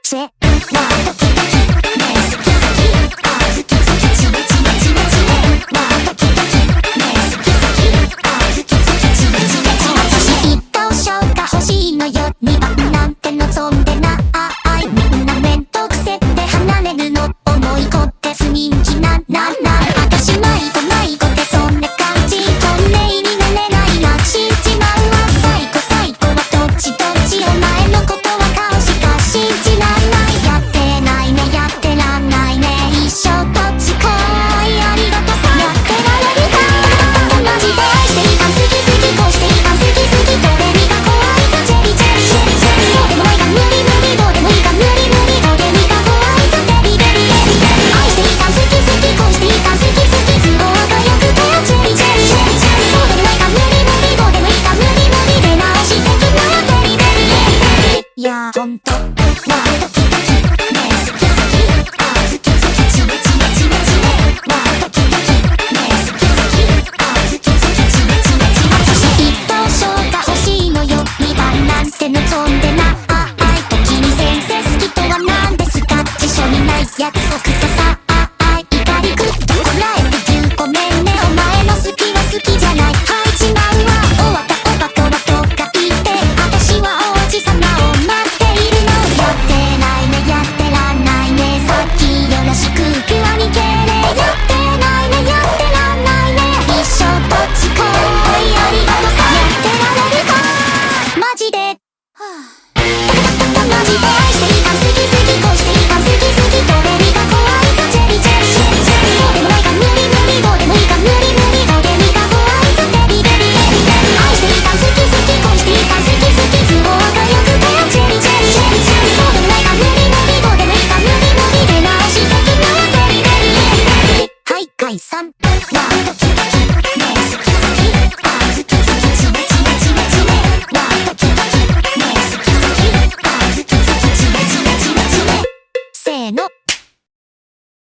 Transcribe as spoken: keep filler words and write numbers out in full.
せわドキドキねえ好き好きあ好き好きチベチベチベチベわドキドキねえ好き好きあ好き好きチベチベチベチベ一等賞が欲しいのよにばんなんて望んでないみんな面倒くせって離れるの思いこって不人気ななな私迷子迷子ってそんな感じトンネルになれないな信じまうわ最高最高はどっちどっちお前のことは顔しか信じらんないやってないねやってらんないね一生どっちこいありがとさやってられるかマジで愛していた好き好きこうしていた好き好きどれにか怖いぞチェリチェリチェリチェリそうでもないか無理無理どうでもいいか無理無理どれにか怖いぞベリベリベリベリ愛していた好き好きこうしていた好き好き都合がよくてチェリチェリチェリチェリそうでもないか無理無理どうでもいいか無理無理出直してきなよベリベリベリベリいやほんとワイド